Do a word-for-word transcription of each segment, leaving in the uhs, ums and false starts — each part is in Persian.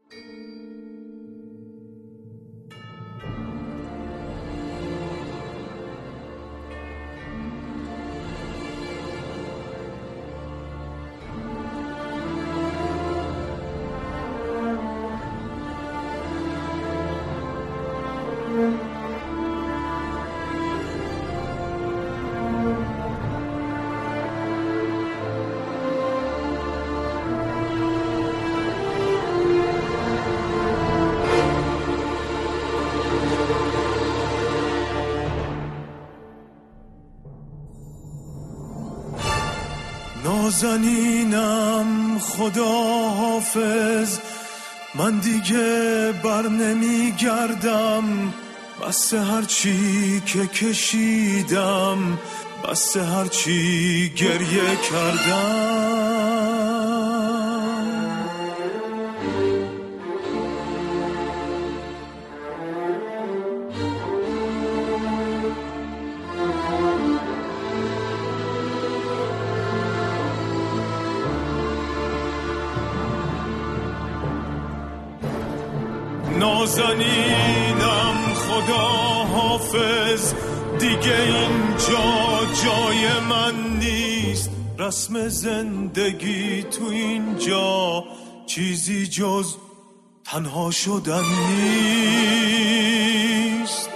نازنینم خدا حافظ، من دیگه بر نمی گردم، بس هرچی که کشیدم، بس هرچی گریه کردم. نازنینم خدا حافظ، دیگه اینجا جای من نیست، رسم زندگی تو اینجا چیزی جز تنها شدن نیست.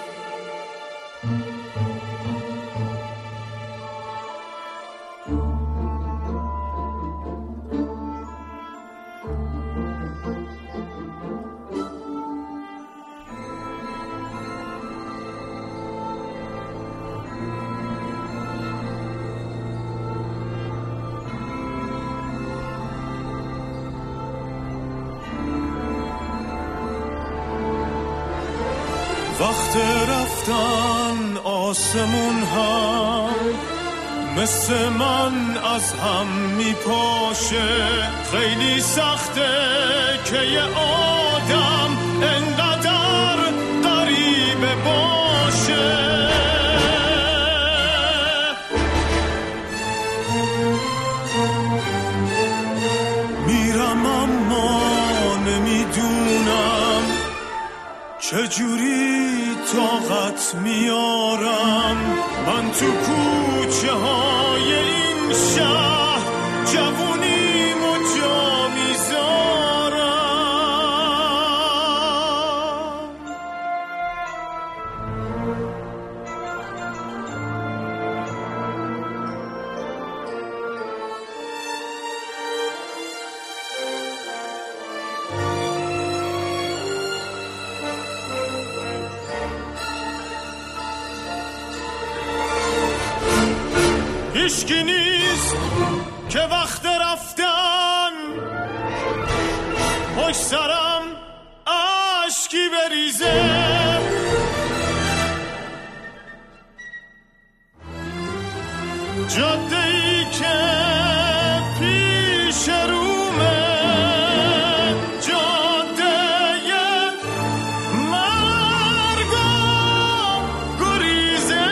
وقت رفتن آسمون هم مثل من از هم میپاشه، خیلی سخته که یه آدم انقدر غریبه باشه. میرم اما نمیدونم چجوری طاقت میارم، من تو کوچه های این شهر جوونیمو جا میذارم. هیچکی نیست که وقت رفتن پشت سرم اشکی بریزه، جاده ای که پیش رومه جاده مرگ و گریزه.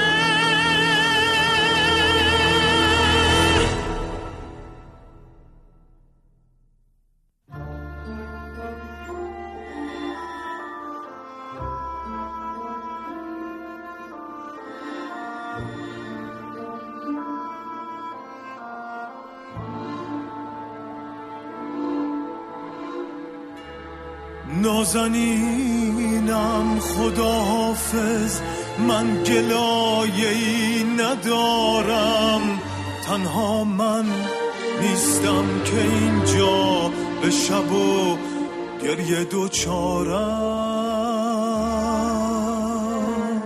نازنینم خدا حافظ، من گلایه‌ای ندارم، تنها من نیستم که اینجا به شب و گریه دوچارم.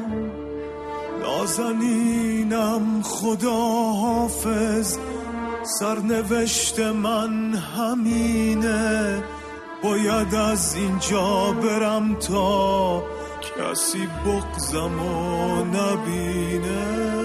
نازنینم خدا حافظ، سرنوشت من همینه، باید از اینجا برم تا کسی بغضمو نبینه.